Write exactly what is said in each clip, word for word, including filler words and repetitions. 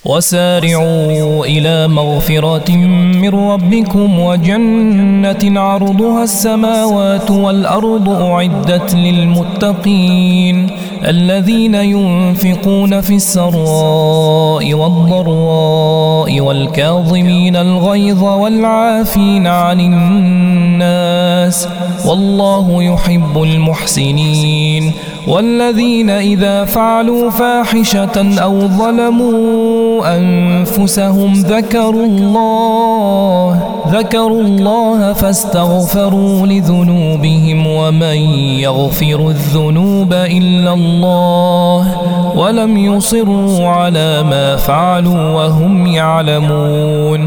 وسارعوا إلى مغفرة من ربكم وجنة عرضها السماوات والأرض أعدت للمتقين الذين ينفقون في السراء والضراء والكاظمين الغيظ والعافين عن الناس والله يحب المحسنين والذين إذا فعلوا فاحشة أو ظلموا أنفسهم ذكروا الله ذكروا الله فاستغفروا لذنوبهم ومن يغفر الذنوب إلا الله ولم يصروا على ما فعلوا وهم يعلمون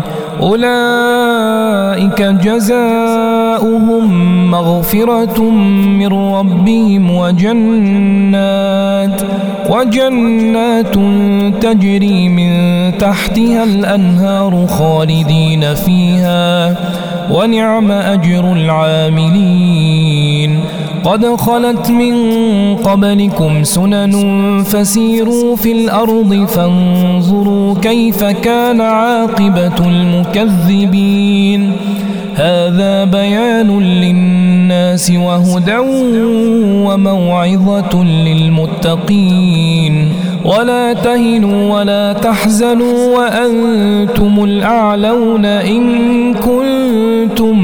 أولئك جزاؤهم مغفرة من ربهم وجنات وجنات تجري من تحتها الأنهار خالدين فيها ونعم أجر العاملين قد خلت من قبلكم سنن فسيروا في الأرض فانظروا كيف كان عاقبة المكذبين هذا بيان للناس وهدى وموعظة للمتقين ولا تهنوا ولا تحزنوا وأنتم الأعلون إن كنتم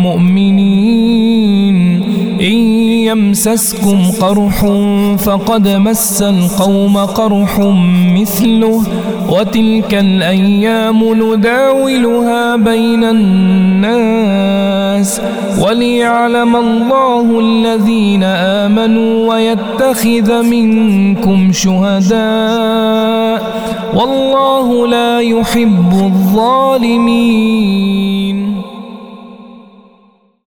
مؤمنين إن يمسسكم قرح فقد مس القوم قرح مثله وتلك الأيام نداولها بين الناس وليعلم الله الذين آمنوا ويتخذ منكم شهداء والله لا يحب الظالمين.